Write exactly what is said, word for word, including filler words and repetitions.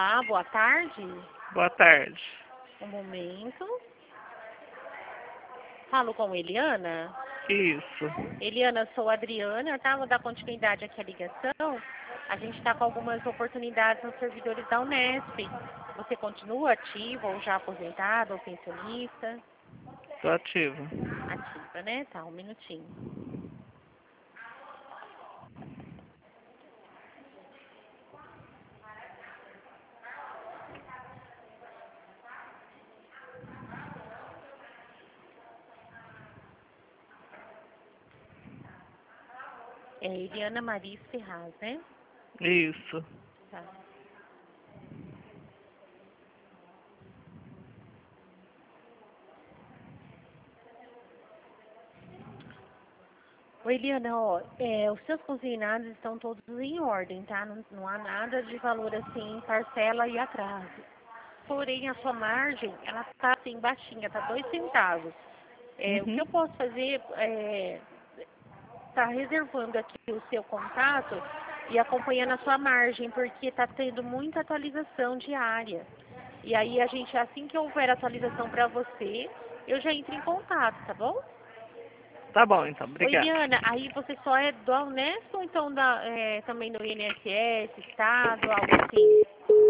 Olá, boa tarde. Boa tarde. Um momento. Falo com Eliana? Isso. Eliana, sou a Adriana, tá? Vou dar continuidade aqui à ligação. A gente está com algumas oportunidades nos servidores da Unesp. Você continua ativo ou já aposentado ou pensionista? Tô ativo. Ativa, né? Tá, um minutinho. É Eliana Maris Ferraz, né? Isso. Tá. Oi, Eliana, ó, é, os seus consignados estão todos em ordem, tá? Não, não há nada de valor assim, parcela e atraso. Porém, a sua margem, ela tá assim, baixinha, tá dois centavos. É, o que Uhum. eu posso fazer é tá reservando aqui o seu contato e acompanhando a sua margem, porque tá tendo muita atualização diária. E aí a gente, assim que houver atualização para você, eu já entro em contato, tá bom? Tá bom, então. Oi, Obrigado. Liana, aí você só é do Unesp ou então da, é, também do I N S S, Estado, algo assim?